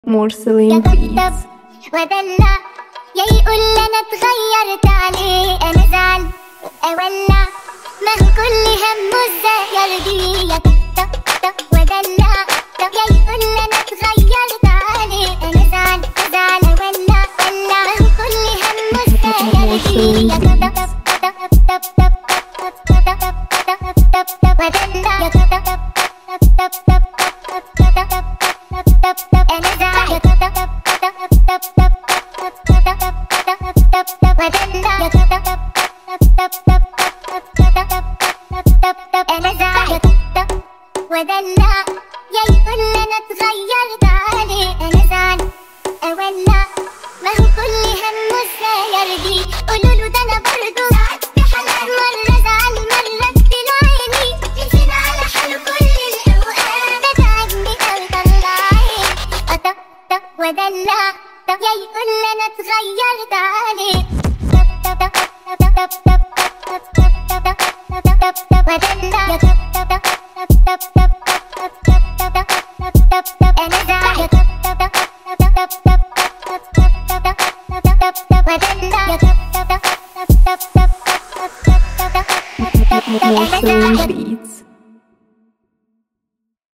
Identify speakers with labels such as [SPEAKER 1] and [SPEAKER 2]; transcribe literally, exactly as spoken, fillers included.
[SPEAKER 1] مرسلين بيتس.
[SPEAKER 2] ودلع يا يقول انا اتغيرت عليه، انا زعل اولع ما هو كل همه ازاي يرضيه. ودلع يا يقول انا اتغيرت عليه، انا زعل زعل اولع ولع ما هو كل همه ازاي يرضيه. ودلع يا يقول انا اتغيرت عليه، انا زعل اولع ما هو كل همه ازاي يرضيه. قولوله ده انا برضه ساعات بحلال، مره زعل مره اديله عيني، يمشينا على حاله كل الاوقات، ده تعبني اوي طلع عيني. اطق طق ودلع يا يقول انا اتغيرت عليه.
[SPEAKER 1] More